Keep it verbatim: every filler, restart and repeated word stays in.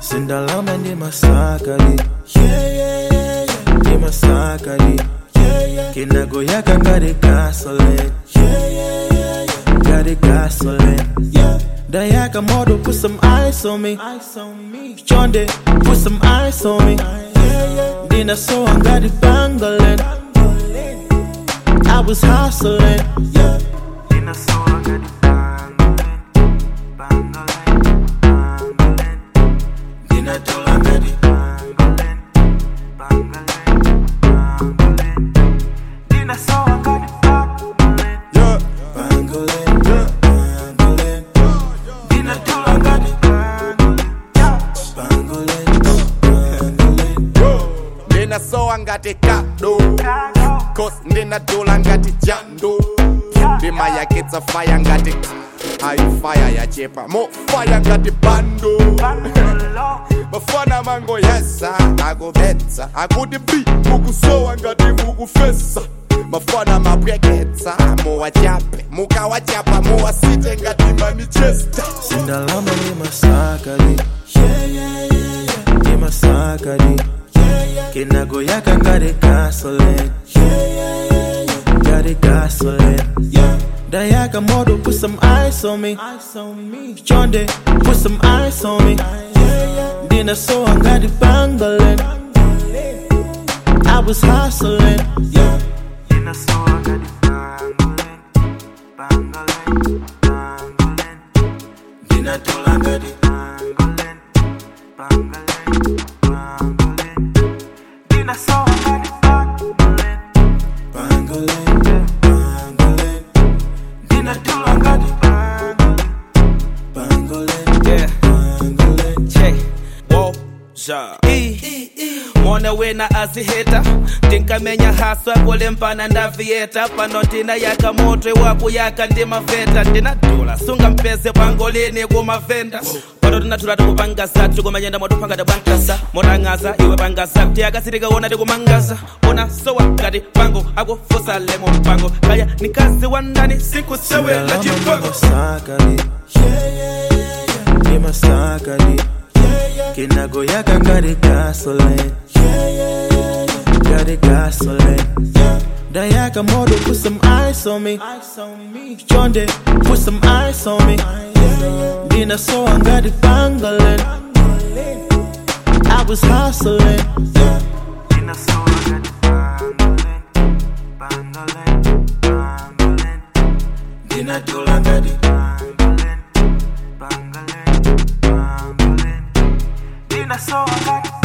Sindalama ni masakali, yeah yeah yeah yeah. Ni masakali, yeah yeah. Kinago yaka ngari gasoline, yeah yeah yeah yeah. Got gasoline, yeah. Dayaka model put some ice on me, ice on me. Chonde put some ice on me, yeah yeah. Dina so I got it bangling, I was hustling, yeah. Dina so I got it bangling, bangling, bangling. Dina do I got it bangling, bangling, bangling. Dina so I got it bangling, yeah, bangling, yeah, bangling. Dina do I got it bangling, bangling, bangling. Dina so I got it kado. Cause nina dola ngati jando. Dima ya gets a fire ngati I fire ya chepa. Mo fire ngati bando. Mafana mango yesa. Ago betsa. Ago de bi. Mugu soa ngati mugu fesa. Mafana mabreketa. Mo wachape. Muka wachapa. Mo wasite ngati Manchester. Sindalama ni masakali, yeah yeah yeah yeah. Ni masakali, yeah yeah. Kinago yaka ngari gasoline, yeah yeah yeah yeah. Got gasoline, yeah. Dayaka model put some ice on me, ice on me. Chonde put some ice on me, yeah yeah. Dina so I got it bangling, I was hustling, yeah. Dina so I got it bangling, bangling, bangling. Dina do I got it bangling, bangling, bangling. Dina so I got it bangling, bangling, bangling. Dina do I got it bangling, bangling, yeah, bangling. Che, wo, ja, e, mwana wena aziheta. Tinka menya haswa kule mpana ndavieta. Panotina yaka motre wapu yaka ndima veta. Dina dola, sunga mpese pangolini kumavenda. Pano tunatula tukupangasa, tukumanyenda motupanga da bankasa. Mona ngaza, iwe bangasa, tiaga siriga wana de kumangasa. Ona soa kati pango, ako fosa lemo pango. Kaya nikasi wandani, siku sewe na jipango. Masakali, yeah yeah yeah yeah. Ni masakali, yeah yeah. Kinago yaka ngari gasoline, yeah yeah yeah yeah. Got gasoline, yeah. Dayaka model put some ice on me, ice on me. Chonde put some ice on me, yeah yeah. Dina so I got it bangling, I was hustling, yeah. Dina so I got it bangling, bangling, bangling. Dina do I got it bangling, bangling, bangling. Dina so I got it